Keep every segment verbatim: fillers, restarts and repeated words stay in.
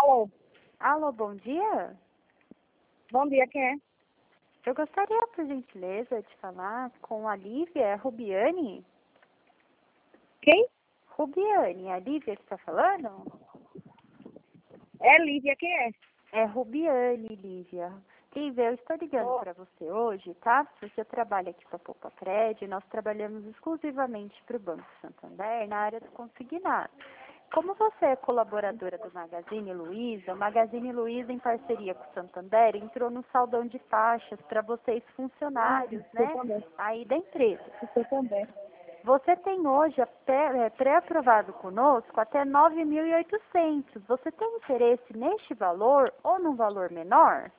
Alô? Alô, bom dia. Bom dia, quem é? Eu gostaria, por gentileza, de falar com a Lívia Rubiani. Quem? Rubiani, a Lívia que está falando? É Lívia, quem é? É Rubiani, Lívia. Lívia, eu estou ligando Oh. para você hoje, tá? Porque eu trabalho aqui para a Poupa Cred, nós trabalhamos exclusivamente para o Banco Santander na área do consignado. Como você é colaboradora do Magazine Luiza, o Magazine Luiza, em parceria com o Santander, entrou no saldão de taxas para vocês funcionários, Ah, eu né? também. Aí da empresa. Eu também. Você tem hoje até- é, pré-aprovado conosco até nove mil e oitocentos. Você tem interesse neste valor ou num valor menor?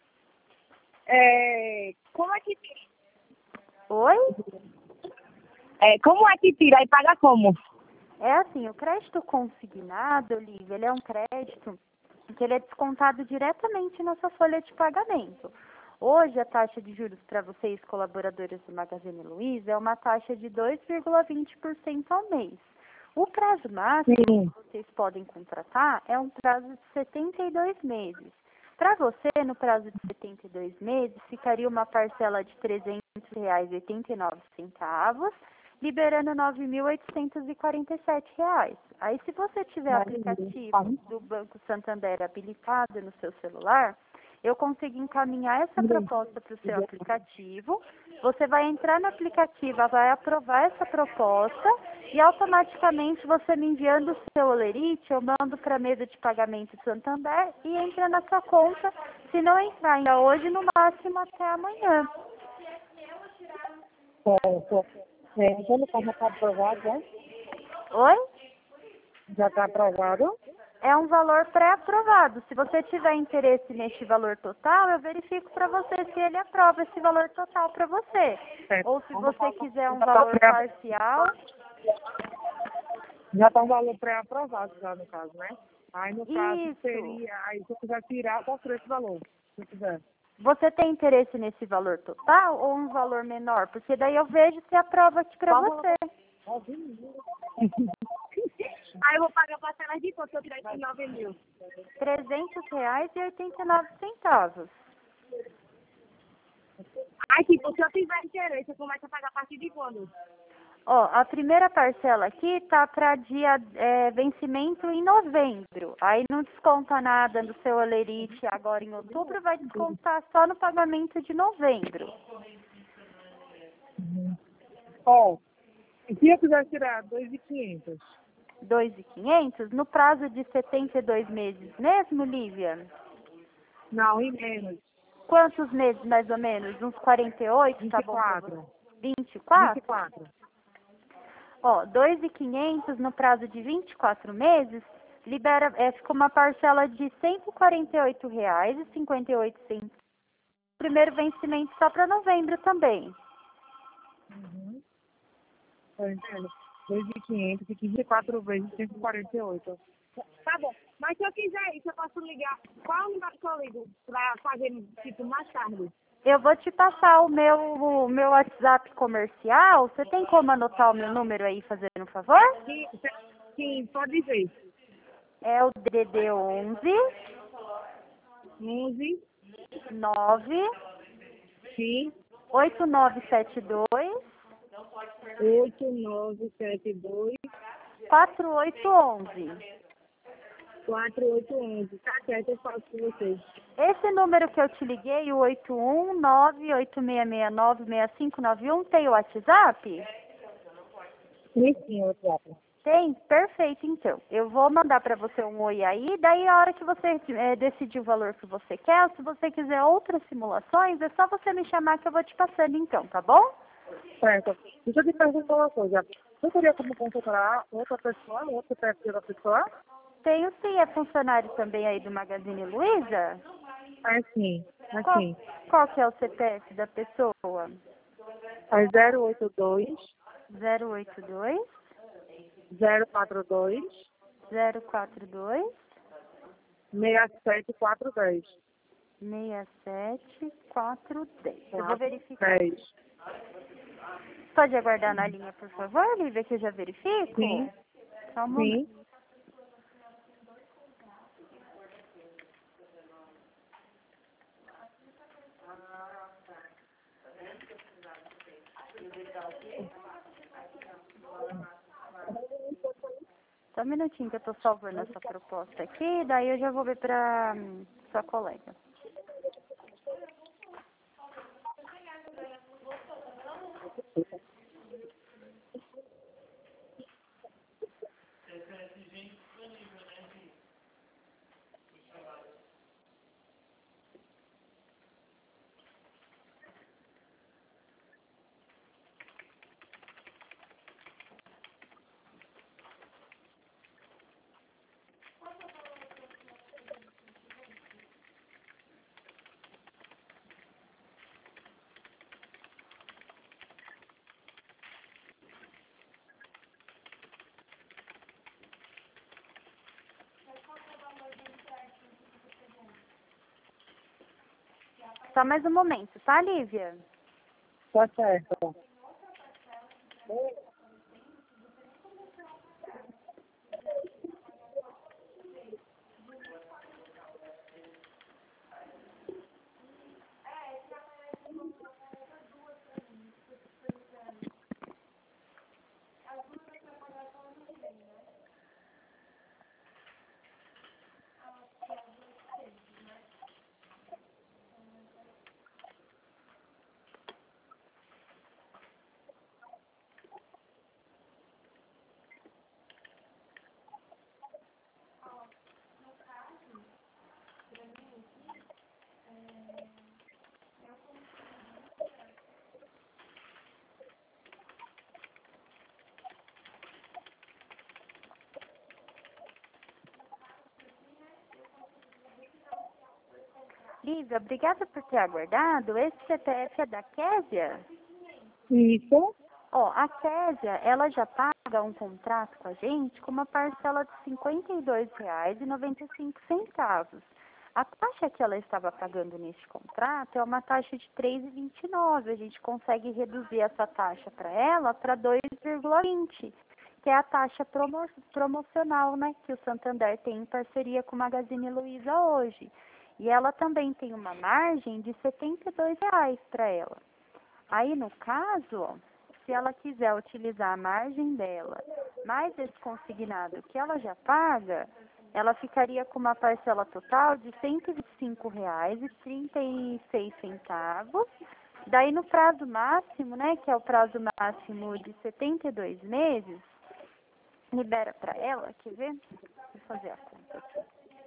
É, como é que Oi? é, como é que tira e paga como? É assim, o crédito consignado, Lívia, ele é um crédito que ele é descontado diretamente na sua folha de pagamento. Hoje, a taxa de juros para vocês, colaboradores do Magazine Luiza, é uma taxa de dois vírgula vinte por cento ao mês. O prazo máximo Sim. que vocês podem contratar é um prazo de setenta e dois meses. Para você, no prazo de setenta e dois meses, ficaria uma parcela de trezentos reais e oitenta e nove centavos, liberando nove mil oitocentos e quarenta e sete reais. Aí, se você tiver aplicativo do Banco Santander habilitado no seu celular, eu consigo encaminhar essa proposta para o seu aplicativo. Você vai entrar no aplicativo, vai aprovar essa proposta e automaticamente você me enviando o seu olerite, eu mando para a mesa de pagamento do Santander e entra na sua conta. Se não entrar ainda hoje, no máximo até amanhã. Certo. É, então no caso já está aprovado, né? Oi? Já está aprovado? É um valor pré-aprovado. Se você tiver interesse neste valor total, eu verifico para você se ele aprova esse valor total para você. Certo. Ou se você quiser um Já tá valor pré- parcial. Já está um valor pré-aprovado já no caso, né? Aí no caso Isso. seria, aí se eu quiser tirar, qual seria esse valor? Se eu quiser. Você tem interesse nesse valor total ou um valor menor? Porque daí eu vejo se aprova aqui para Qual você. Aí eu vou pagar parcelas de quanto se eu tirar esses nove mil? trezentos reais e oitenta e nove centavos. Aí, tipo, se eu tiver interesse, eu começo a pagar a partir de quando? Ó, a primeira parcela aqui tá para dia é, vencimento em novembro. Aí não desconta nada no seu olerite agora em outubro, vai descontar só no pagamento de novembro. Ó, e se eu quiser tirar dois mil e quinhentos? dois mil e quinhentos no prazo de setenta e dois meses mesmo, Lívia? Não, e menos. Quantos meses mais ou menos? Uns quarenta e oito, tá bom pra você? vinte e quatro. vinte e vinte e quatro? quatro. Ó, dois mil e quinhentos no prazo de vinte e quatro meses, libera, é, fica uma parcela de cento e quarenta e oito reais e cinquenta e oito centavos. Primeiro vencimento só para novembro também. Uhum. Tá entendendo? dois mil e quinhentos e vinte e quatro vezes cento e quarenta e oito. Tá bom. Mas se eu quiser isso, eu posso ligar. Qual o número que eu ligo pra fazer, tipo, mais tarde? Eu vou te passar o meu, o meu WhatsApp comercial. Você tem como anotar o meu número aí, fazendo um favor? Sim, sim, pode ver. É o D D D onze onze, nove sim, oito nove sete dois oito nove sete dois, quatro oito um um. quatro oito um um. Tá certo, eu faço com vocês. Esse número que eu te liguei, o oito um nove oito seis seis nove seis cinco nove um, tem o WhatsApp? Sim, sim, WhatsApp. Tem? Perfeito, então. Eu vou mandar para você um oi aí, daí a hora que você é, decidir o valor que você quer, se você quiser outras simulações, é só você me chamar que eu vou te passando então, tá bom? Certo. Deixa eu te perguntar uma coisa. Você teria como consultar outra pessoa, outra terceira pessoa? Tenho sim, é funcionário também aí do Magazine Luiza? É sim, é Qual, sim. qual que é o C P F da pessoa? É zero oito dois, zero oito dois, zero quatro dois, zero quatro dois, seis sete quatro dez. seis sete quatro dez. Eu vou verificar. dez. Pode aguardar na linha, por favor, Lívia, que eu já verifico? Sim, Só um momento. sim. Só um minutinho que eu tô salvando essa proposta aqui, daí eu já vou ver pra hum, sua colega. Só mais um momento, tá, Lívia? Tá certo. Lívia, obrigada por ter aguardado. Esse C P F é da Késia? Isso. Ó, a Késia, ela já paga um contrato com a gente com uma parcela de cinquenta e dois reais e noventa e cinco centavos. A taxa que ela estava pagando neste contrato é uma taxa de três reais e vinte e nove. A gente consegue reduzir essa taxa para ela para dois vírgula vinte, que é a taxa promo promocional, né, que o Santander tem em parceria com o Magazine Luiza hoje. E ela também tem uma margem de setenta e dois reais para ela. Aí, no caso, ó, se ela quiser utilizar a margem dela, mais esse consignado que ela já paga, ela ficaria com uma parcela total de cento e vinte e cinco reais e trinta e seis centavos. Daí, no prazo máximo, né, que é o prazo máximo de setenta e dois meses, libera para ela, quer ver? Deixa eu fazer a conta aqui.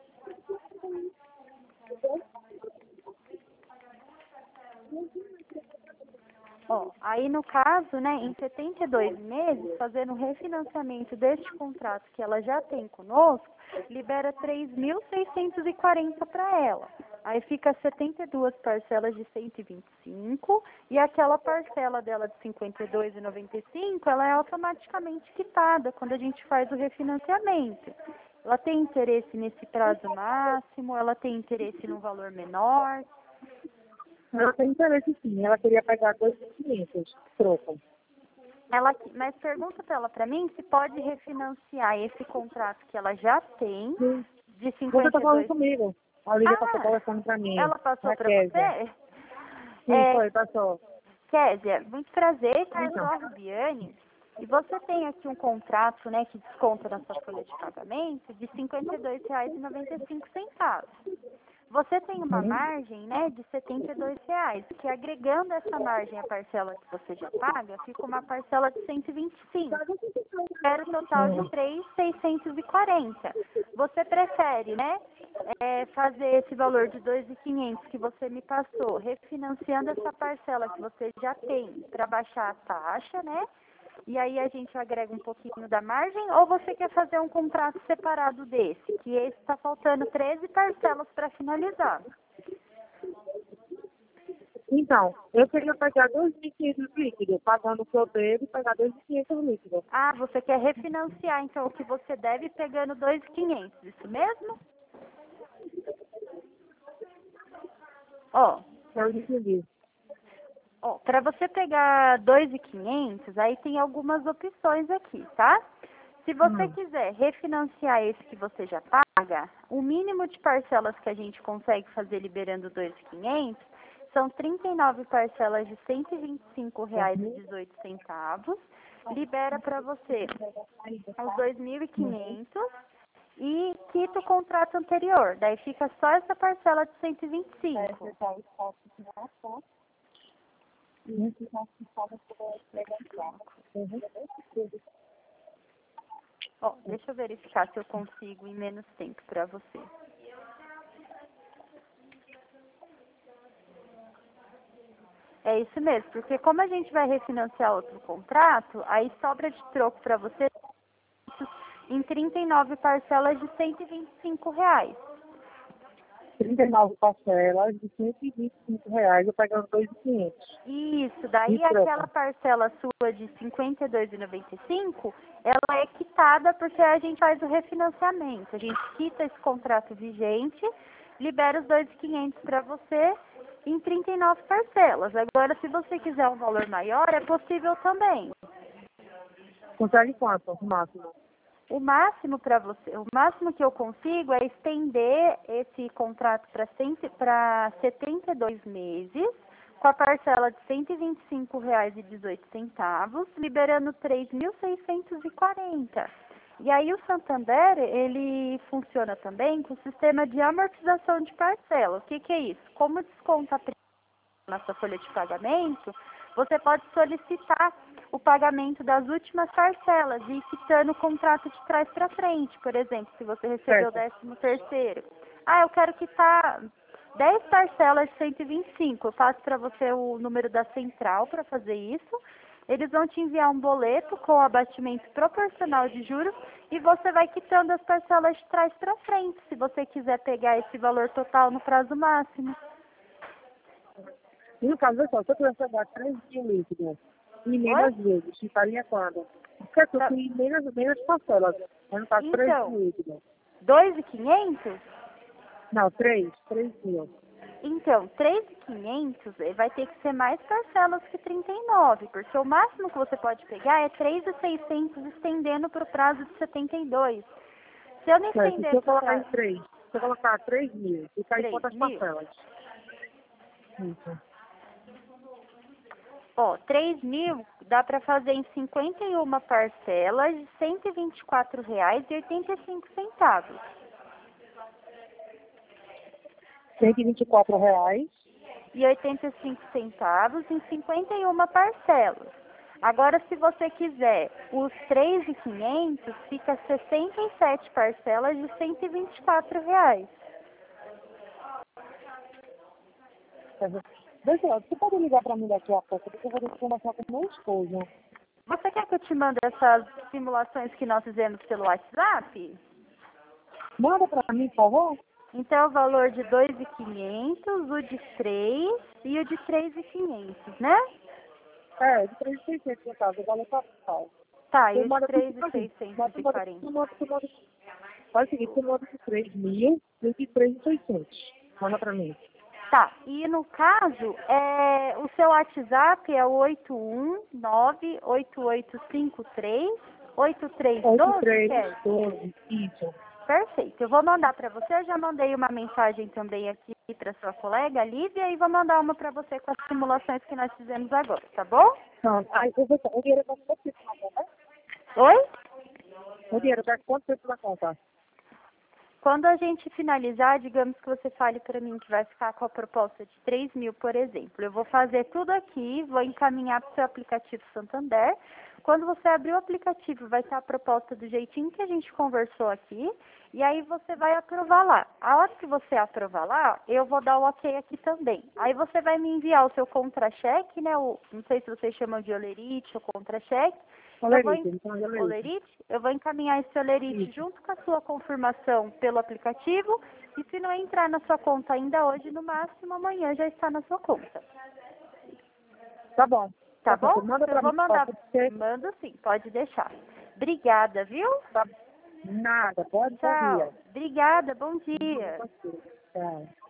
Ó, aí no caso, né, em setenta e dois meses, fazendo o refinanciamento deste contrato que ela já tem conosco, libera três mil seiscentos e quarenta para ela. Aí fica setenta e duas parcelas de cento e vinte e cinco e aquela parcela dela de cinquenta e dois reais e noventa e cinco, ela é automaticamente quitada quando a gente faz o refinanciamento. Ela tem interesse nesse prazo máximo, ela tem interesse num valor menor. Ela tem interesse sim. Ela queria pegar dois mil e quinhentos. Troco. Ela, mas pergunta para ela para mim se pode refinanciar esse contrato que ela já tem Sim. de Você tá cinquenta e falando dois. comigo. A Olivia Ah, passou telefone pra mim. ela passou Na para Késia. você? Sim, É, foi, passou. Késia, muito prazer, Então. Carlos Rubiani. E você tem aqui um contrato, né, que desconta na sua folha de pagamento de cinquenta e dois reais e noventa e cinco centavos. Você tem uma Uhum. margem, né, de setenta e dois reais, que agregando essa margem à parcela que você já paga, fica uma parcela de cento e vinte e cinco. Era o total de Uhum. três mil seiscentos e quarenta. Você prefere, né, é, fazer esse valor de dois mil e quinhentos que você me passou, refinanciando essa parcela que você já tem para baixar a taxa, né? E aí a gente agrega um pouquinho da margem, ou você quer fazer um contrato separado desse, que esse está faltando treze parcelas para finalizar. Então, eu queria pegar dois mil e quinhentos líquidos, pagando o que eu devo e pegar dois mil e quinhentos líquidos. Ah, você quer refinanciar, então, o que você deve pegando dois mil e quinhentos, isso mesmo? Ó, Eu entendi. ó, para você pegar dois mil e quinhentos, aí tem algumas opções aqui, tá? Se você Hum. quiser refinanciar esse que você já paga, o mínimo de parcelas que a gente consegue fazer liberando dois mil e quinhentos São trinta e nove parcelas de cento e vinte e cinco reais e dezoito centavos. Libera para você os dois mil e quinhentos e quita o contrato anterior. Daí fica só essa parcela de cento e vinte e cinco. Ó, deixa eu verificar se eu consigo em menos tempo para você. É isso mesmo, porque como a gente vai refinanciar outro contrato, aí sobra de troco para você em trinta e nove parcelas de cento e vinte e cinco reais. trinta e nove parcelas de cento e vinte e cinco reais, eu pegando dois mil e quinhentos. Isso, daí E troca. aquela parcela sua de cinquenta e dois reais e noventa e cinco centavos, ela é quitada porque a gente faz o refinanciamento. A gente quita esse contrato vigente, libera os dois mil e quinhentos para você em trinta e nove parcelas. Agora, se você quiser um valor maior, é possível também. Consegue quanto, o máximo? O máximo para você, o máximo que eu consigo é estender esse contrato para setenta e dois meses, com a parcela de cento e vinte e cinco reais e dezoito centavos, liberando três mil seiscentos e quarenta. E aí o Santander, ele funciona também com o sistema de amortização de parcela. O que que é isso? Como desconta a na sua folha de pagamento, você pode solicitar o pagamento das últimas parcelas e ir quitando o contrato de trás para frente. Por exemplo, se você recebeu o décimo terceiro. Ah, eu quero quitar dez parcelas de cento e vinte e cinco. Eu passo para você o número da central para fazer isso. Eles vão te enviar um boleto com o abatimento proporcional de juros e você vai quitando as parcelas de trás para frente, se você quiser pegar esse valor total no prazo máximo. E no caso, olha só, se eu tivesse pagar três mil líquidos em menos vezes, ficaria quando? Porque eu Tá. tenho menos, menos parcelas. Eu não pago três Então, mil líquidos. dois mil e quinhentos? Não, três, três mil. Então, três mil e quinhentos vai ter que ser mais parcelas que trinta e nove, porque o máximo que você pode pegar é três mil e seiscentos estendendo para o prazo de setenta e dois. Se eu não Certo, estender se eu para o colocar em prazo três, se eu colocar três mil, fica em três quantas mil, parcelas? Isso. ó, três mil dá para fazer em cinquenta e uma parcelas de cento e vinte e quatro reais e oitenta e cinco centavos. cento e vinte e quatro reais. E oitenta e cinco centavos em cinquenta e uma parcelas. Agora, se você quiser os três mil e quinhentos, fica sessenta e sete parcelas de cento e vinte e quatro reais. Deixa eu, você pode ligar para mim daqui a pouco, porque eu vou ter que conversar com meu esposo. Você quer que eu te mande essas simulações que nós fizemos pelo WhatsApp? Manda para mim, por favor. Então, o valor de dois mil e quinhentos, o de três e o de três mil e quinhentos, né? É, de três mil e seiscentos no caso, o valor total. Tá, e Você o de manda tudo três mil para e mim. Mas seiscentos tu e manda, quarenta. tu manda, tu manda. Faz o seguinte, tu manda de três mil e três mil e seiscentos. Manda para mim. Tá, e no caso, é, o seu WhatsApp é o oito um nove oito oito cinco três oito três um dois, Kelly? doze, isso. Perfeito, eu vou mandar para você, eu já mandei uma mensagem também aqui para sua colega, Lívia, e vou mandar uma para você com as simulações que nós fizemos agora, tá bom? Não, aí eu vou, o dinheiro está quanto tempo na conta? Oi? O dinheiro está quanto tempo na conta? Quando a gente finalizar, digamos que você fale para mim que vai ficar com a proposta de três mil, por exemplo. Eu vou fazer tudo aqui, vou encaminhar para o seu aplicativo Santander. Quando você abrir o aplicativo, vai estar a proposta do jeitinho que a gente conversou aqui. E aí você vai aprovar lá. A hora que você aprovar lá, eu vou dar o ok aqui também. Aí você vai me enviar o seu contra-cheque, né? O, não sei se vocês chamam de olerite ou contra-cheque. Eu vou, Olerite, então olerite. olerite, eu vou encaminhar esse olerite junto com a sua confirmação pelo aplicativo e se não entrar na sua conta ainda hoje, no máximo amanhã já está na sua conta. Tá bom. Tá bom? Manda Eu para vou mim, mandar. pode ser. Mando sim, pode deixar. Obrigada, viu? Tá. Nada, pode Tchau. sabia. Obrigada, bom dia. Tchau.